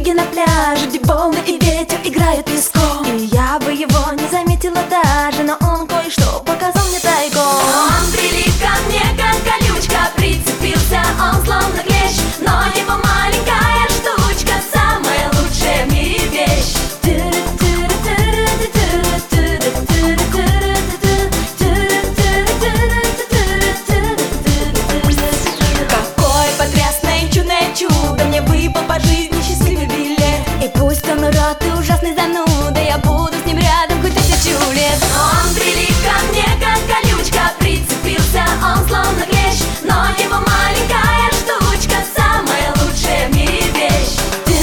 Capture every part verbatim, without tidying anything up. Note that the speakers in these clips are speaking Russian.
береге на пляже, где волны и ветер играют песком. И я бы его не заметила даже, но он кое-что показал мне тайком. Он прилип ко мне, как колючка, прицепился он словно клещ, но его маленькая штучка самая лучшая в мире вещь. Какой потрясный чудное чудо, мне выпал по жизни счастливый билет. И пусть он урод и ужасный зануда, я буду с ним рядом хоть тысячу лет. Он прилип ко мне, как колючка, прицепился он словно клещ, но его маленькая штучка самая лучшая в мире вещь.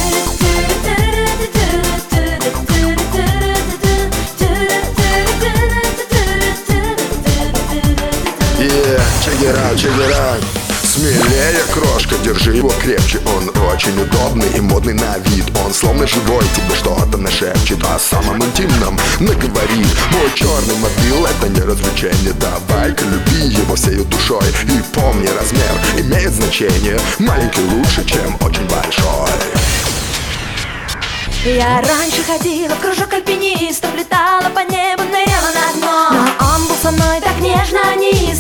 Yeah, check it out, check it out. Смелее, крошка, держи его крепче. Он очень удобный и модный на вид. Он словно живой, тебе что-то нашепчет о самом интимном наговорит. Мой черный мобил — это не развлечение. Давай-ка люби его всею душой. И помни, размер имеет значение. Маленький лучше, чем очень большой. Я раньше ходила в кружок альпинистов, летала по небу, ныряла на дно. Но он был со мной так нежно, низко.